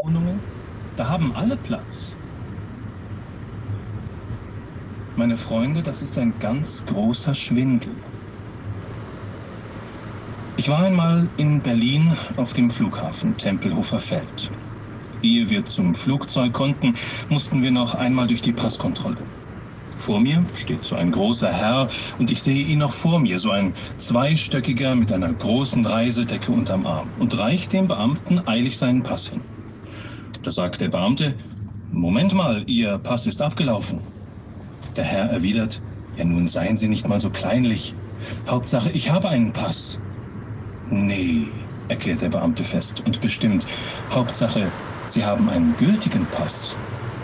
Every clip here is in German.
Wohnungen, da haben alle Platz. Meine Freunde, das ist ein ganz großer Schwindel. Ich war einmal in Berlin auf dem Flughafen Tempelhofer Feld. Ehe wir zum Flugzeug konnten, mussten wir noch einmal durch die Passkontrolle. Vor mir steht so ein großer Herr und ich sehe ihn noch vor mir, so ein zweistöckiger mit einer großen Reisedecke unterm Arm, und reicht dem Beamten eilig seinen Pass hin. Da sagt der Beamte: Moment mal, Ihr Pass ist abgelaufen. Der Herr erwidert: Ja, nun seien Sie nicht mal so kleinlich. Hauptsache, ich habe einen Pass. Nee, erklärt der Beamte fest und bestimmt. Hauptsache, Sie haben einen gültigen Pass.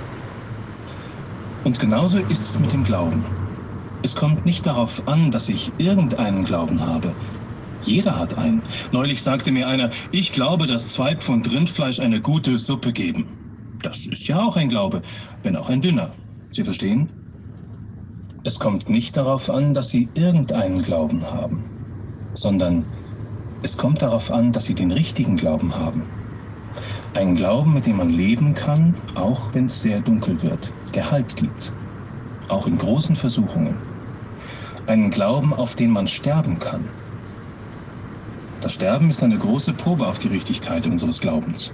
Und genauso ist es mit dem Glauben. Es kommt nicht darauf an, dass ich irgendeinen Glauben habe. Jeder hat einen. Neulich sagte mir einer: Ich glaube, dass 2 Pfund Rindfleisch eine gute Suppe geben. Das ist ja auch ein Glaube, wenn auch ein dünner. Sie verstehen? Es kommt nicht darauf an, dass Sie irgendeinen Glauben haben, sondern es kommt darauf an, dass Sie den richtigen Glauben haben. Einen Glauben, mit dem man leben kann, auch wenn es sehr dunkel wird, der Halt gibt, auch in großen Versuchungen. Einen Glauben, auf den man sterben kann. Das Sterben ist eine große Probe auf die Richtigkeit unseres Glaubens.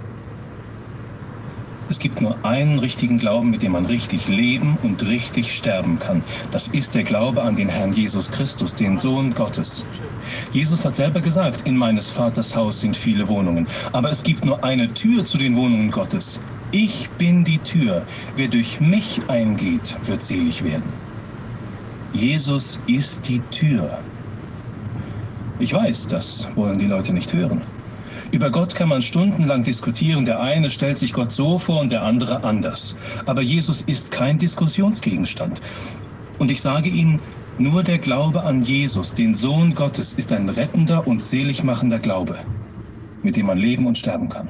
Es gibt nur einen richtigen Glauben, mit dem man richtig leben und richtig sterben kann. Das ist der Glaube an den Herrn Jesus Christus, den Sohn Gottes. Jesus hat selber gesagt: In meines Vaters Haus sind viele Wohnungen. Aber es gibt nur eine Tür zu den Wohnungen Gottes. Ich bin die Tür. Wer durch mich eingeht, wird selig werden. Jesus ist die Tür. Ich weiß, das wollen die Leute nicht hören. Über Gott kann man stundenlang diskutieren. Der eine stellt sich Gott so vor und der andere anders. Aber Jesus ist kein Diskussionsgegenstand. Und ich sage Ihnen, nur der Glaube an Jesus, den Sohn Gottes, ist ein rettender und seligmachender Glaube, mit dem man leben und sterben kann.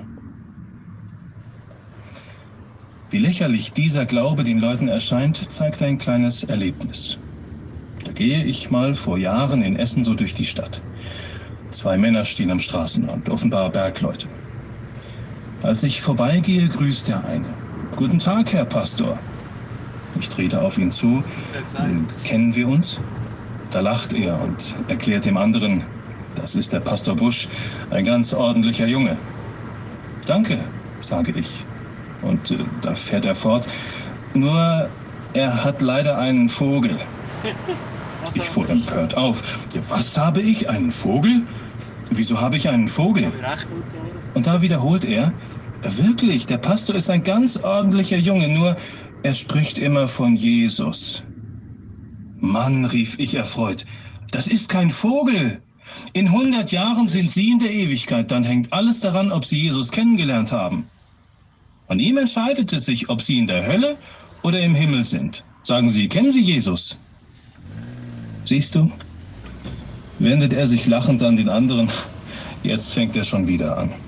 Wie lächerlich dieser Glaube den Leuten erscheint, zeigt ein kleines Erlebnis. Da gehe ich mal vor Jahren in Essen so durch die Stadt. 2 Männer stehen am Straßenrand, offenbar Bergleute. Als ich vorbeigehe, grüßt der eine: Guten Tag, Herr Pastor. Ich trete auf ihn zu. Kennen wir uns? Da lacht er und erklärt dem anderen: Das ist der Pastor Busch, ein ganz ordentlicher Junge. Danke, sage ich. Und da fährt er fort: Nur, er hat leider einen Vogel. Ich fuhr empört auf. Was habe ich? Einen Vogel? Wieso habe ich einen Vogel? Und da wiederholt er: Wirklich, der Pastor ist ein ganz ordentlicher Junge, nur er spricht immer von Jesus. Mann, rief ich erfreut, das ist kein Vogel. In 100 Jahren sind Sie in der Ewigkeit, dann hängt alles daran, ob Sie Jesus kennengelernt haben. An ihm entscheidet es sich, ob Sie in der Hölle oder im Himmel sind. Sagen Sie, kennen Sie Jesus? Siehst du? Wendet er sich lachend an den anderen. Jetzt fängt er schon wieder an.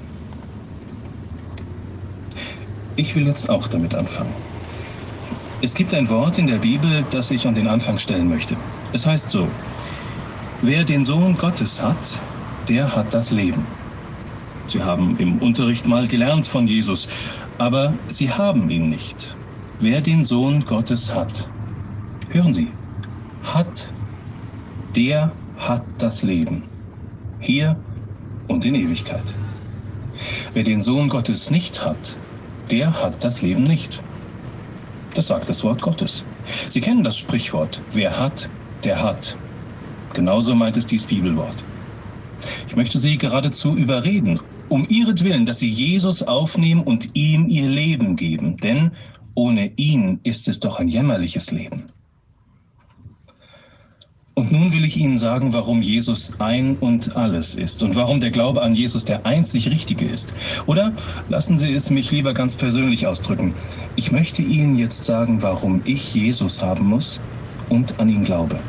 Ich will jetzt auch damit anfangen. Es gibt ein Wort in der Bibel, das ich an den Anfang stellen möchte. Es heißt so: Wer den Sohn Gottes hat, der hat das Leben. Sie haben im Unterricht mal gelernt von Jesus, aber Sie haben ihn nicht. Wer den Sohn Gottes hat, hören Sie, hat, der hat das Leben, hier und in Ewigkeit. Wer den Sohn Gottes nicht hat, der hat das Leben nicht. Das sagt das Wort Gottes. Sie kennen das Sprichwort: Wer hat, der hat. Genauso meint es dieses Bibelwort. Ich möchte Sie geradezu überreden, um Ihretwillen, dass Sie Jesus aufnehmen und ihm Ihr Leben geben. Denn ohne ihn ist es doch ein jämmerliches Leben. Und nun will ich Ihnen sagen, warum Jesus ein und alles ist und warum der Glaube an Jesus der einzig Richtige ist. Oder lassen Sie es mich lieber ganz persönlich ausdrücken. Ich möchte Ihnen jetzt sagen, warum ich Jesus haben muss und an ihn glaube.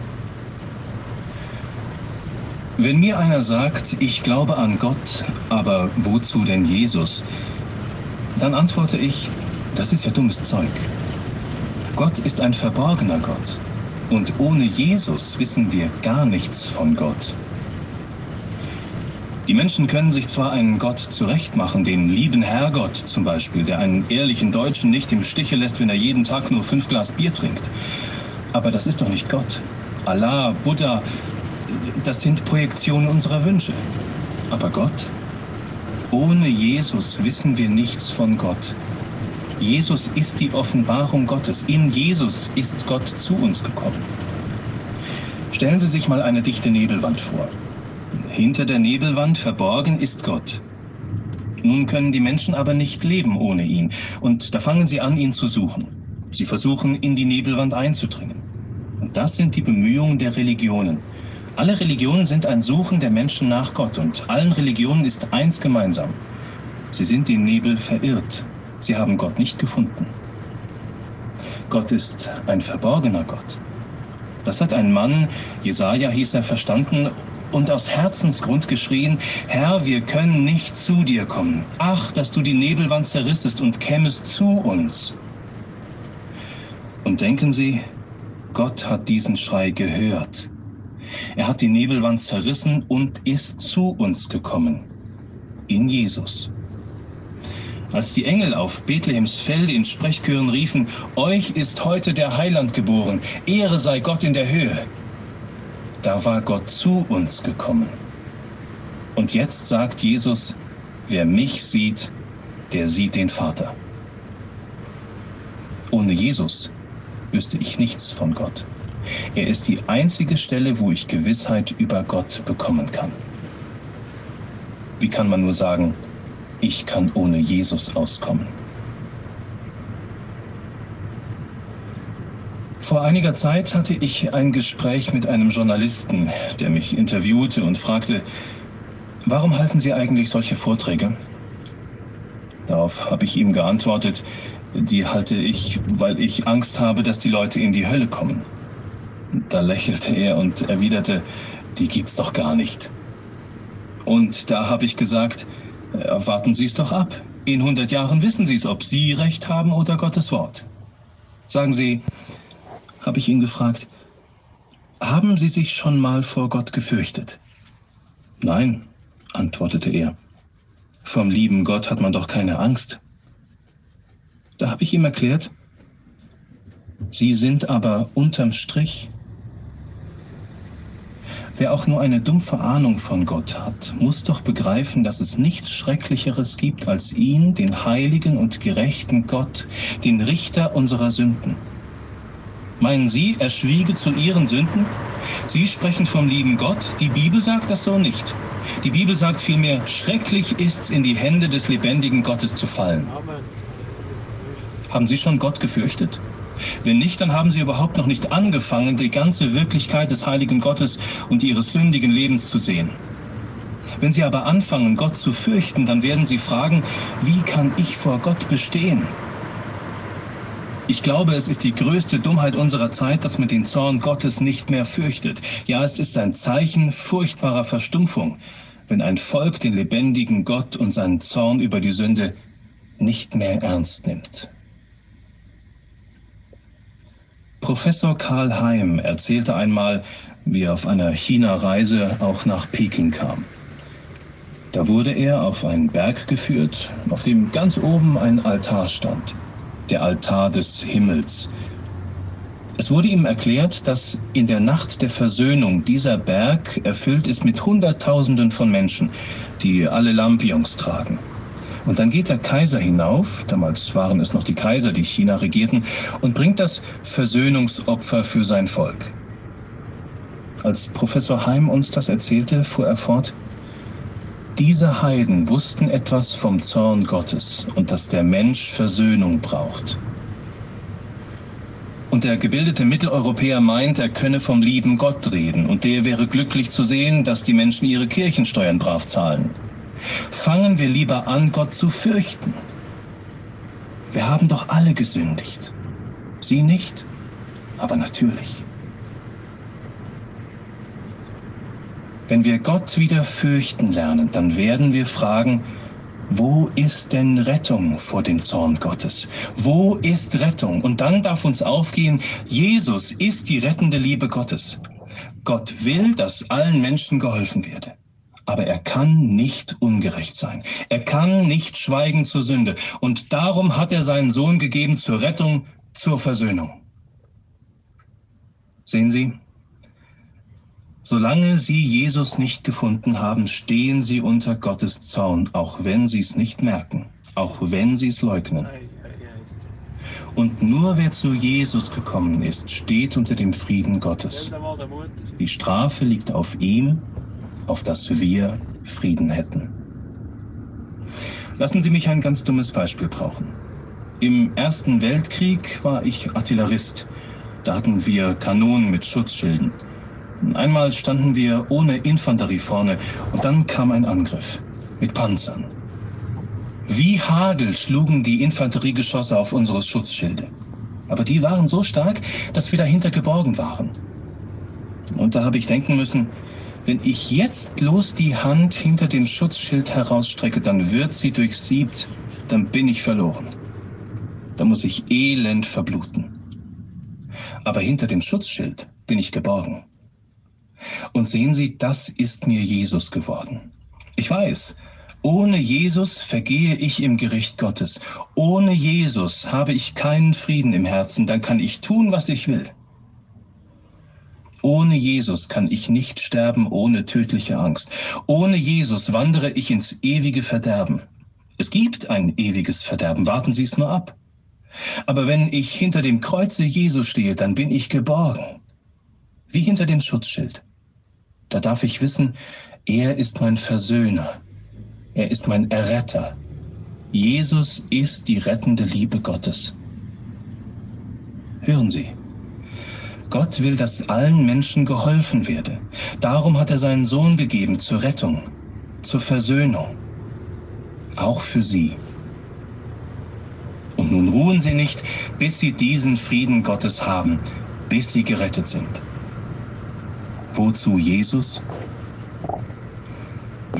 Wenn mir einer sagt, ich glaube an Gott, aber wozu denn Jesus? Dann antworte ich, das ist ja dummes Zeug. Gott ist ein verborgener Gott. Und ohne Jesus wissen wir gar nichts von Gott. Die Menschen können sich zwar einen Gott zurechtmachen, den lieben Herrgott zum Beispiel, der einen ehrlichen Deutschen nicht im Stiche lässt, wenn er jeden Tag nur 5 Glas Bier trinkt. Aber das ist doch nicht Gott. Allah, Buddha, das sind Projektionen unserer Wünsche. Aber Gott? Ohne Jesus wissen wir nichts von Gott. Jesus ist die Offenbarung Gottes. In Jesus ist Gott zu uns gekommen. Stellen Sie sich mal eine dichte Nebelwand vor. Hinter der Nebelwand verborgen ist Gott. Nun können die Menschen aber nicht leben ohne ihn. Und da fangen sie an, ihn zu suchen. Sie versuchen, in die Nebelwand einzudringen. Und das sind die Bemühungen der Religionen. Alle Religionen sind ein Suchen der Menschen nach Gott. Und allen Religionen ist eins gemeinsam. Sie sind den Nebel verirrt. Sie haben Gott nicht gefunden. Gott ist ein verborgener Gott. Das hat ein Mann, Jesaja hieß er, verstanden und aus Herzensgrund geschrien: Herr, wir können nicht zu dir kommen. Ach, dass du die Nebelwand zerrissest und kämest zu uns. Und denken Sie, Gott hat diesen Schrei gehört. Er hat die Nebelwand zerrissen und ist zu uns gekommen. In Jesus. Als die Engel auf Bethlehems Felde in Sprechchören riefen: Euch ist heute der Heiland geboren, Ehre sei Gott in der Höhe. Da war Gott zu uns gekommen. Und jetzt sagt Jesus: Wer mich sieht, der sieht den Vater. Ohne Jesus wüsste ich nichts von Gott. Er ist die einzige Stelle, wo ich Gewissheit über Gott bekommen kann. Wie kann man nur sagen, ich kann ohne Jesus auskommen? Vor einiger Zeit hatte ich ein Gespräch mit einem Journalisten, der mich interviewte und fragte: Warum halten Sie eigentlich solche Vorträge? Darauf habe ich ihm geantwortet: Die halte ich, weil ich Angst habe, dass die Leute in die Hölle kommen. Da lächelte er und erwiderte: Die gibt's doch gar nicht. Und da habe ich gesagt: Warten Sie es doch ab. In 100 Jahren wissen Sie es, ob Sie recht haben oder Gottes Wort. Sagen Sie, habe ich ihn gefragt, haben Sie sich schon mal vor Gott gefürchtet? Nein, antwortete er. Vom lieben Gott hat man doch keine Angst. Da habe ich ihm erklärt: Sie sind aber unterm Strich. Wer auch nur eine dumpfe Ahnung von Gott hat, muss doch begreifen, dass es nichts Schrecklicheres gibt als ihn, den heiligen und gerechten Gott, den Richter unserer Sünden. Meinen Sie, er schwiege zu Ihren Sünden? Sie sprechen vom lieben Gott, die Bibel sagt das so nicht. Die Bibel sagt vielmehr: Schrecklich ist's, in die Hände des lebendigen Gottes zu fallen. Amen. Haben Sie schon Gott gefürchtet? Wenn nicht, dann haben Sie überhaupt noch nicht angefangen, die ganze Wirklichkeit des heiligen Gottes und Ihres sündigen Lebens zu sehen. Wenn Sie aber anfangen, Gott zu fürchten, dann werden Sie fragen: Wie kann ich vor Gott bestehen? Ich glaube, es ist die größte Dummheit unserer Zeit, dass man den Zorn Gottes nicht mehr fürchtet. Ja, es ist ein Zeichen furchtbarer Verstumpfung, wenn ein Volk den lebendigen Gott und seinen Zorn über die Sünde nicht mehr ernst nimmt. Professor Karl Heim erzählte einmal, wie er auf einer China-Reise auch nach Peking kam. Da wurde er auf einen Berg geführt, auf dem ganz oben ein Altar stand, der Altar des Himmels. Es wurde ihm erklärt, dass in der Nacht der Versöhnung dieser Berg erfüllt ist mit Hunderttausenden von Menschen, die alle Lampions tragen. Und dann geht der Kaiser hinauf, damals waren es noch die Kaiser, die China regierten, und bringt das Versöhnungsopfer für sein Volk. Als Professor Heim uns das erzählte, fuhr er fort: Diese Heiden wussten etwas vom Zorn Gottes und dass der Mensch Versöhnung braucht. Und der gebildete Mitteleuropäer meint, er könne vom lieben Gott reden und der wäre glücklich zu sehen, dass die Menschen ihre Kirchensteuern brav zahlen. Fangen wir lieber an, Gott zu fürchten. Wir haben doch alle gesündigt. Sie nicht, aber natürlich. Wenn wir Gott wieder fürchten lernen, dann werden wir fragen: Wo ist denn Rettung vor dem Zorn Gottes? Wo ist Rettung? Und dann darf uns aufgehen: Jesus ist die rettende Liebe Gottes. Gott will, dass allen Menschen geholfen werde. Aber er kann nicht ungerecht sein. Er kann nicht schweigen zur Sünde. Und darum hat er seinen Sohn gegeben zur Rettung, zur Versöhnung. Sehen Sie, solange Sie Jesus nicht gefunden haben, stehen Sie unter Gottes Zorn, auch wenn Sie es nicht merken, auch wenn Sie es leugnen. Und nur wer zu Jesus gekommen ist, steht unter dem Frieden Gottes. Die Strafe liegt auf ihm, auf das wir Frieden hätten. Lassen Sie mich ein ganz dummes Beispiel brauchen. Im Ersten Weltkrieg war ich Artillerist. Da hatten wir Kanonen mit Schutzschilden. Einmal standen wir ohne Infanterie vorne und dann kam ein Angriff mit Panzern. Wie Hagel schlugen die Infanteriegeschosse auf unsere Schutzschilde. Aber die waren so stark, dass wir dahinter geborgen waren. Und da habe ich denken müssen, wenn ich jetzt bloß die Hand hinter dem Schutzschild herausstrecke, dann wird sie durchsiebt, dann bin ich verloren. Da muss ich elend verbluten. Aber hinter dem Schutzschild bin ich geborgen. Und sehen Sie, das ist mir Jesus geworden. Ich weiß, ohne Jesus vergehe ich im Gericht Gottes. Ohne Jesus habe ich keinen Frieden im Herzen, dann kann ich tun, was ich will. Ohne Jesus kann ich nicht sterben ohne tödliche Angst. Ohne Jesus wandere ich ins ewige Verderben. Es gibt ein ewiges Verderben, warten Sie es nur ab. Aber wenn ich hinter dem Kreuze Jesu stehe, dann bin ich geborgen. Wie hinter dem Schutzschild. Da darf ich wissen, er ist mein Versöhner. Er ist mein Erretter. Jesus ist die rettende Liebe Gottes. Hören Sie, Gott will, dass allen Menschen geholfen werde. Darum hat er seinen Sohn gegeben zur Rettung, zur Versöhnung. Auch für Sie. Und nun ruhen Sie nicht, bis Sie diesen Frieden Gottes haben, bis Sie gerettet sind. Wozu Jesus?